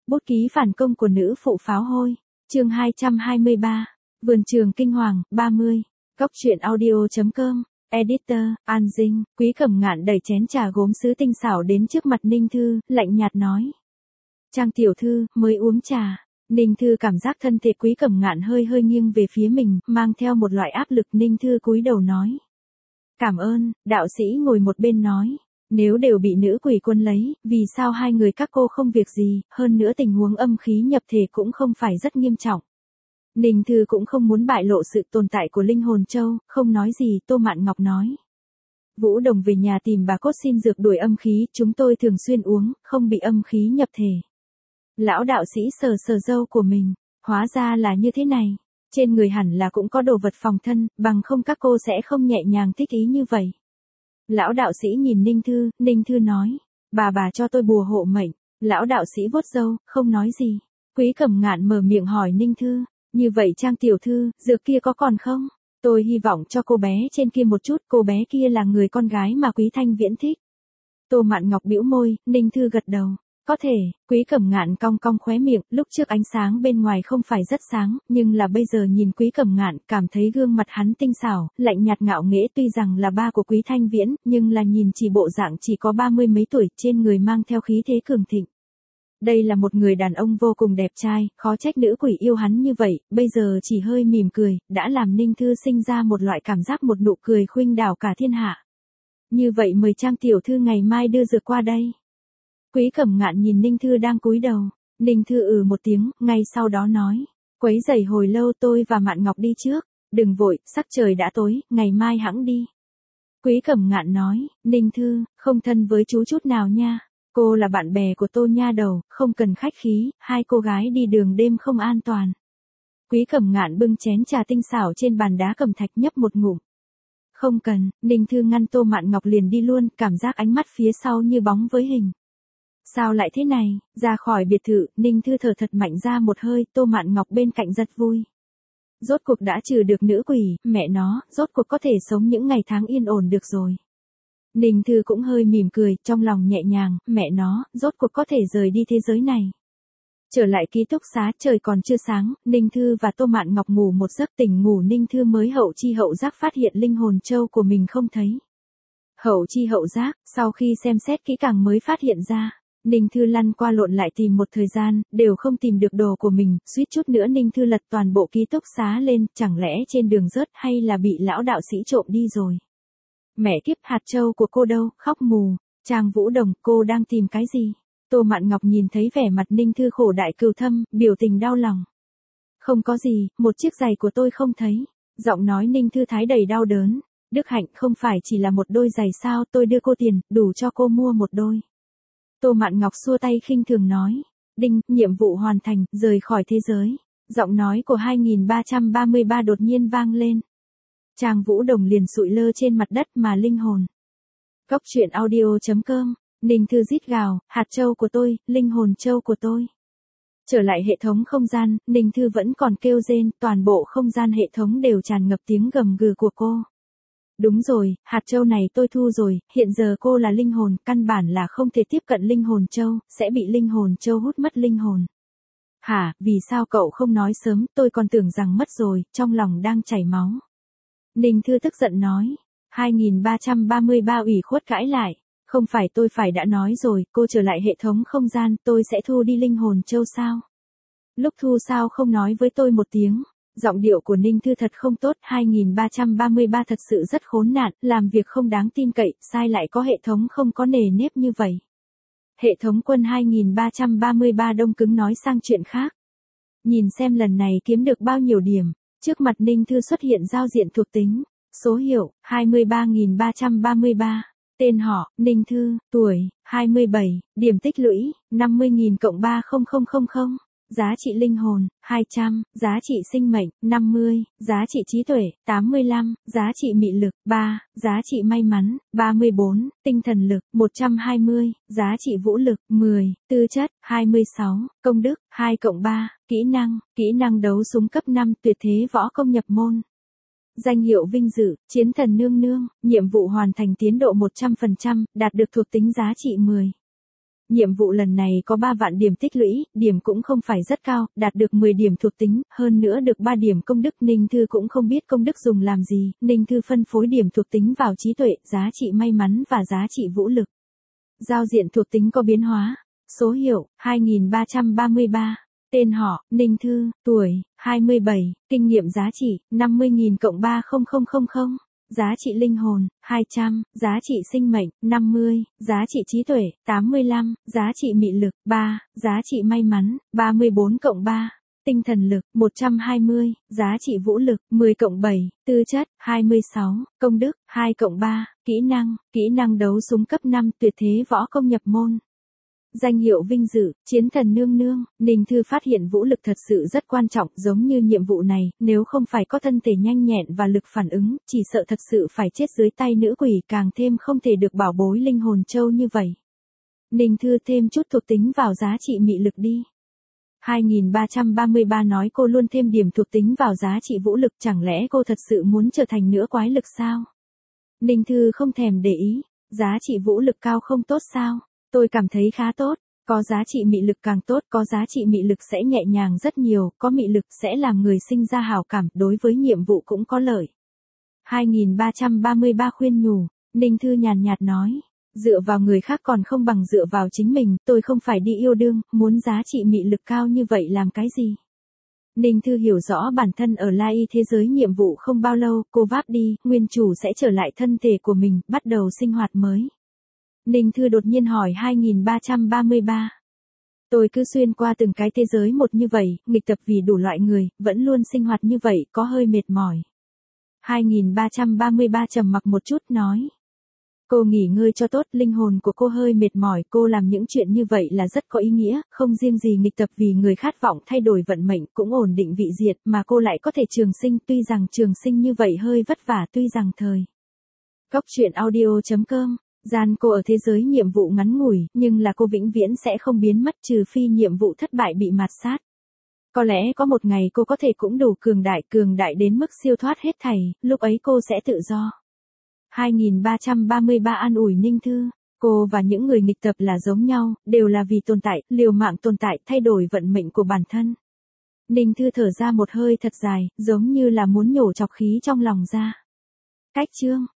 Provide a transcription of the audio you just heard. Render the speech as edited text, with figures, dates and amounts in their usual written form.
Bút ký phản công của nữ phụ pháo hôi. Chương 223. Vườn trường kinh hoàng, 30. Góc truyện audio.com. Editor, An Dinh. Quý Cẩm Ngạn đẩy chén trà gốm sứ tinh xảo đến trước mặt Ninh Thư, lạnh nhạt nói. Trang tiểu thư, mới uống trà. Ninh Thư cảm giác thân thể Quý Cẩm Ngạn hơi nghiêng về phía mình, mang theo một loại áp lực. Ninh Thư cúi đầu nói. Cảm ơn, đạo sĩ ngồi một bên nói. Nếu đều bị nữ quỷ quân lấy, vì sao hai người các cô không việc gì, hơn nữa tình huống âm khí nhập thể cũng không phải rất nghiêm trọng. Ninh Thư cũng không muốn bại lộ sự tồn tại của linh hồn châu, không nói gì. Tô Mạn Ngọc nói. Vũ Đồng về nhà tìm bà cốt xin dược đuổi âm khí, chúng tôi thường xuyên uống, không bị âm khí nhập thể. Lão đạo sĩ sờ râu của mình, hóa ra là như thế này. Trên người hẳn là cũng có đồ vật phòng thân, bằng không các cô sẽ không nhẹ nhàng thích ý như vậy. Lão đạo sĩ nhìn Ninh Thư nói. Bà cho tôi bùa hộ mệnh. Lão đạo sĩ vuốt râu, không nói gì. Quý Cẩm Ngạn mở miệng hỏi Ninh Thư. Như vậy Trang tiểu thư, dược kia có còn không? Tôi hy vọng cho cô bé trên kia một chút, cô bé kia là người con gái mà Quý Thanh Viễn thích. Tô Mạn Ngọc bĩu môi, Ninh Thư gật đầu. Có thể, Quý Cẩm Ngạn cong khóe miệng, lúc trước ánh sáng bên ngoài không phải rất sáng, nhưng là bây giờ nhìn Quý Cẩm Ngạn, cảm thấy gương mặt hắn tinh xảo, lạnh nhạt ngạo nghễ, tuy rằng là ba của Quý Thanh Viễn, nhưng là nhìn chỉ bộ dạng chỉ có 30 mấy tuổi, trên người mang theo khí thế cường thịnh. Đây là một người đàn ông vô cùng đẹp trai, khó trách nữ quỷ yêu hắn như vậy, bây giờ chỉ hơi mỉm cười, đã làm Ninh Thư sinh ra một loại cảm giác một nụ cười khuynh đảo cả thiên hạ. Như vậy mời Trang tiểu thư ngày mai đưa dược qua đây. Quý Cẩm Ngạn nhìn Ninh Thư đang cúi đầu. Ninh Thư một tiếng, ngay sau đó nói. Quấy rầy hồi lâu, tôi và Mạn Ngọc đi trước. Đừng vội, sắc trời đã tối, ngày mai hẵng đi. Quý Cẩm Ngạn nói. Ninh Thư, không thân với chú chút nào nha. Cô là bạn bè của tôi nha đầu, không cần khách khí, hai cô gái đi đường đêm không an toàn. Quý Cẩm Ngạn bưng chén trà tinh xảo trên bàn đá cẩm thạch nhấp một ngụm. Không cần, Ninh Thư ngăn Tô Mạn Ngọc liền đi luôn, cảm giác ánh mắt phía sau như bóng với hình. Sao lại thế này? Ra khỏi biệt thự, Ninh Thư thở thật mạnh ra một hơi, Tô Mạn Ngọc bên cạnh rất vui. Rốt cuộc đã trừ được nữ quỷ, mẹ nó, rốt cuộc có thể sống những ngày tháng yên ổn được rồi. Ninh Thư cũng hơi mỉm cười, trong lòng nhẹ nhàng, mẹ nó, rốt cuộc có thể rời đi thế giới này. Trở lại ký túc xá, trời còn chưa sáng, Ninh Thư và Tô Mạn Ngọc ngủ một giấc, tỉnh ngủ Ninh Thư mới hậu chi hậu giác phát hiện linh hồn châu của mình không thấy. Hậu chi hậu giác, sau khi xem xét kỹ càng mới phát hiện ra. Ninh Thư lăn qua lộn lại tìm một thời gian, đều không tìm được đồ của mình, suýt chút nữa Ninh Thư lật toàn bộ ký túc xá lên, chẳng lẽ trên đường rớt hay là bị lão đạo sĩ trộm đi rồi. Mẹ kiếp, hạt châu của cô đâu, khóc mù. Trang Vũ Đồng, cô đang tìm cái gì? Tô Mạn Ngọc nhìn thấy vẻ mặt Ninh Thư khổ đại cừu thâm, biểu tình đau lòng. Không có gì, một chiếc giày của tôi không thấy. Giọng nói Ninh Thư thái đầy đau đớn. Đức Hạnh, không phải chỉ là một đôi giày sao, tôi đưa cô tiền, đủ cho cô mua một đôi. Tô Mạn Ngọc xua tay khinh thường nói. Đinh, nhiệm vụ hoàn thành, rời khỏi thế giới. Giọng nói của 2333 đột nhiên vang lên. Trang Vũ Đồng liền sụi lơ trên mặt đất mà linh hồn. Góc truyện audio.com. Ninh Thư rít gào, hạt châu của tôi, linh hồn châu của tôi. Trở lại hệ thống không gian, Ninh Thư vẫn còn kêu rên, toàn bộ không gian hệ thống đều tràn ngập tiếng gầm gừ của cô. Đúng rồi, hạt châu này tôi thu rồi, hiện giờ cô là linh hồn, căn bản là không thể tiếp cận linh hồn châu, sẽ bị linh hồn châu hút mất linh hồn. Hả, vì sao cậu không nói sớm, tôi còn tưởng rằng mất rồi, trong lòng đang chảy máu. Ninh Thư tức giận nói. 2333 ủy khuất cãi lại. Không phải tôi phải đã nói rồi, cô trở lại hệ thống không gian, tôi sẽ thu đi linh hồn châu sao? Lúc thu sao không nói với tôi một tiếng? Giọng điệu của Ninh Thư thật không tốt, 2333 thật sự rất khốn nạn, làm việc không đáng tin cậy, sai lại có hệ thống không có nề nếp như vậy. Hệ thống quân 2333 đông cứng nói sang chuyện khác. Nhìn xem lần này kiếm được bao nhiêu điểm. Trước mặt Ninh Thư xuất hiện giao diện thuộc tính, số hiệu, 23.333, tên họ, Ninh Thư, tuổi, 27, điểm tích lũy, 50.000 cộng 30000, giá trị linh hồn, 200, giá trị sinh mệnh, 50, giá trị trí tuệ, 85, giá trị mị lực, 3, giá trị may mắn, 34, tinh thần lực, 120, giá trị vũ lực, 10, tư chất, 26, công đức, 2 cộng 3, kỹ năng đấu súng cấp 5, tuyệt thế võ công nhập môn. Danh hiệu vinh dự, chiến thần nương nương, nhiệm vụ hoàn thành tiến độ 100%, đạt được thuộc tính giá trị 10. Nhiệm vụ lần này có 3 vạn điểm tích lũy, điểm cũng không phải rất cao, đạt được 10 điểm thuộc tính, hơn nữa được 3 điểm công đức. Ninh Thư cũng không biết công đức dùng làm gì, Ninh Thư phân phối điểm thuộc tính vào trí tuệ, giá trị may mắn và giá trị vũ lực. Giao diện thuộc tính có biến hóa. Số hiệu, 2333. Tên họ, Ninh Thư. Tuổi, 27. Kinh nghiệm giá trị, 50.000 cộng 30000. Giá trị linh hồn, 200, giá trị sinh mệnh, 50, giá trị trí tuệ, 85, giá trị mị lực, 3, giá trị may mắn, 34 cộng 3, tinh thần lực, 120, giá trị vũ lực, 10 cộng 7, tư chất, 26, công đức, 2 cộng 3, kỹ năng đấu súng cấp 5, tuyệt thế võ công nhập môn. Danh hiệu vinh dự, chiến thần nương nương. Ninh Thư phát hiện vũ lực thật sự rất quan trọng, giống như nhiệm vụ này, nếu không phải có thân thể nhanh nhẹn và lực phản ứng, chỉ sợ thật sự phải chết dưới tay nữ quỷ, càng thêm không thể được bảo bối linh hồn châu như vậy. Ninh Thư thêm chút thuộc tính vào giá trị mị lực đi. 2333 nói cô luôn thêm điểm thuộc tính vào giá trị vũ lực, chẳng lẽ cô thật sự muốn trở thành nữ quái lực sao? Ninh Thư không thèm để ý, giá trị vũ lực cao không tốt sao? Tôi cảm thấy khá tốt, có giá trị mị lực càng tốt, có giá trị mị lực sẽ nhẹ nhàng rất nhiều, có mị lực sẽ làm người sinh ra hảo cảm, đối với nhiệm vụ cũng có lợi. 2333 khuyên nhủ, Ninh Thư nhàn nhạt nói, dựa vào người khác còn không bằng dựa vào chính mình, tôi không phải đi yêu đương, muốn giá trị mị lực cao như vậy làm cái gì? Ninh Thư hiểu rõ bản thân ở La Y thế giới nhiệm vụ không bao lâu, cô vác đi, nguyên chủ sẽ trở lại thân thể của mình, bắt đầu sinh hoạt mới. Ninh Thư đột nhiên hỏi 2333. Tôi cứ xuyên qua từng cái thế giới một như vậy, nghịch tập vì đủ loại người, vẫn luôn sinh hoạt như vậy, có hơi mệt mỏi. 2333 trầm mặc một chút nói. Cô nghỉ ngơi cho tốt, linh hồn của cô hơi mệt mỏi, cô làm những chuyện như vậy là rất có ý nghĩa, không riêng gì nghịch tập vì người khát vọng thay đổi vận mệnh, cũng ổn định vị diệt, mà cô lại có thể trường sinh, tuy rằng trường sinh như vậy hơi vất vả, tuy rằng thời. Góc truyện audio.com. Gian cô ở thế giới nhiệm vụ ngắn ngủi, nhưng là cô vĩnh viễn sẽ không biến mất trừ phi nhiệm vụ thất bại bị mạt sát. Có lẽ có một ngày cô có thể cũng đủ cường đại đến mức siêu thoát hết thảy, lúc ấy cô sẽ tự do. 2333 an ủi Ninh Thư, cô và những người nghịch tập là giống nhau, đều là vì tồn tại, liều mạng tồn tại, thay đổi vận mệnh của bản thân. Ninh Thư thở ra một hơi thật dài, giống như là muốn nhổ chọc khí trong lòng ra. Cách chương